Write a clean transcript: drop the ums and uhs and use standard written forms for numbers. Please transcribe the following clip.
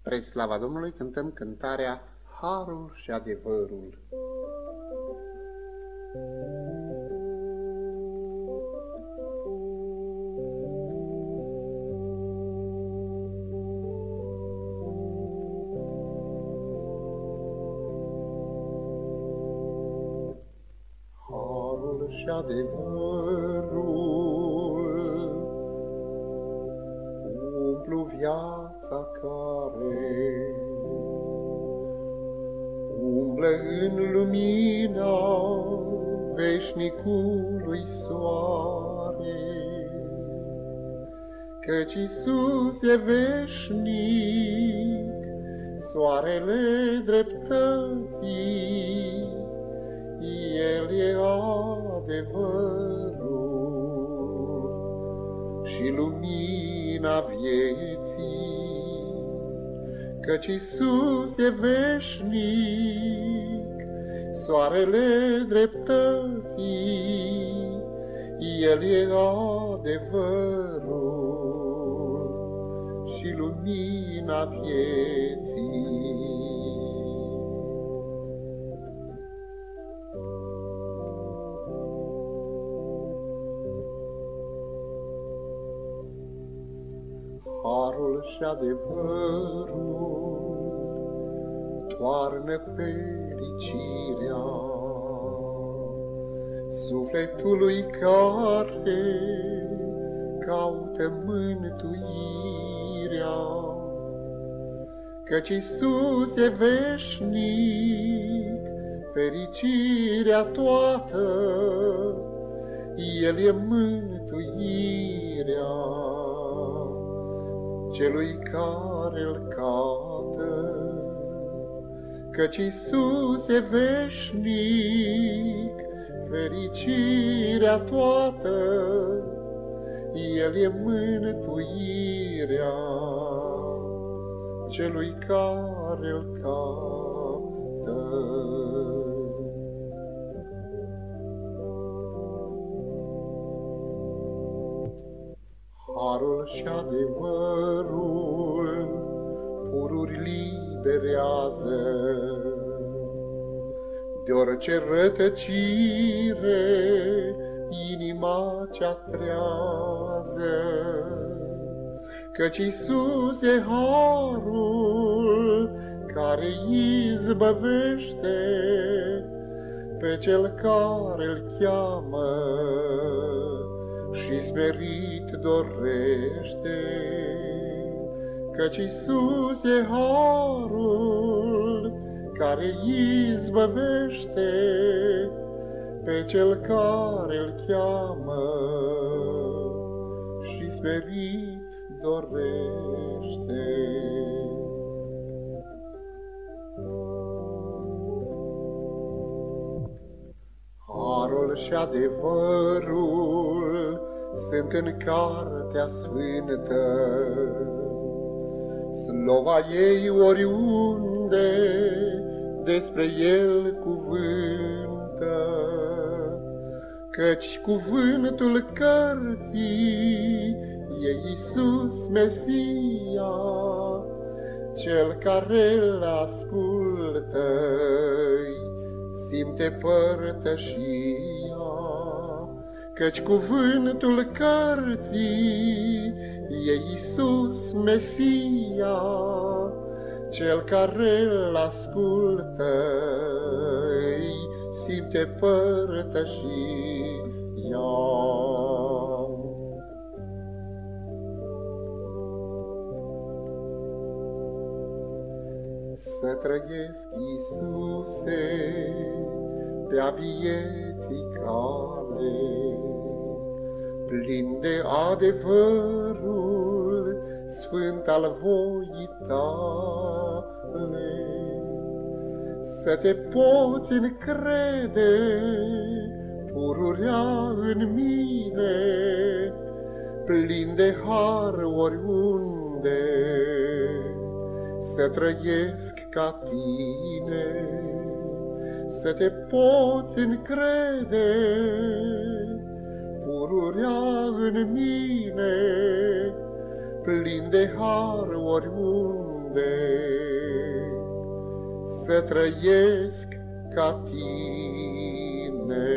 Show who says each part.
Speaker 1: Spre slava Domnului cântăm cântarea Harul și adevărul. Harul și adevărul umplu viața care umblă în lumina veșnicului soare, căci Iisus e veșnic, soarele dreptății, El e adevărul și lumina vieții, căci Iisus e veșnic, soarele dreptății, El e adevărul și lumina vieții. Harul și adevărul toarnă fericirea sufletului care caută mântuirea, căci Iisus e veșnic, fericirea toată, El e mântuirea celui care-L caută, căci Iisus e veșnic, fericirea toată, El e mântuirea celui care-L caută. Harul și adevărul pururi liberează de orice rătăcire inima cea trează, căci Iisus e harul care izbăvește pe cel care-L cheamă și smerit dorește, căci Iisus e harul care izbăvește pe cel care-L cheamă și smerit dorește. Harul și adevărul sunt în Cartea Sfântă, slova ei oriunde despre El cuvântă, căci cuvântul cărții e Iisus Mesia, Cel care-L ascultă simte părtășia, căci cuvântul cărții e Iisus Mesia, Cel care-L ascultă simte părtășia. Să trăiesc, Iisuse, pe-a vieții cale, plin de adevărul sfânt al voii Tale, să Te poți încrede pururea în mine, plin de har oriunde, să trăiesc ca Tine, să Te poți încrede pururea în mine, plin de har oriunde, să trăiesc ca tine.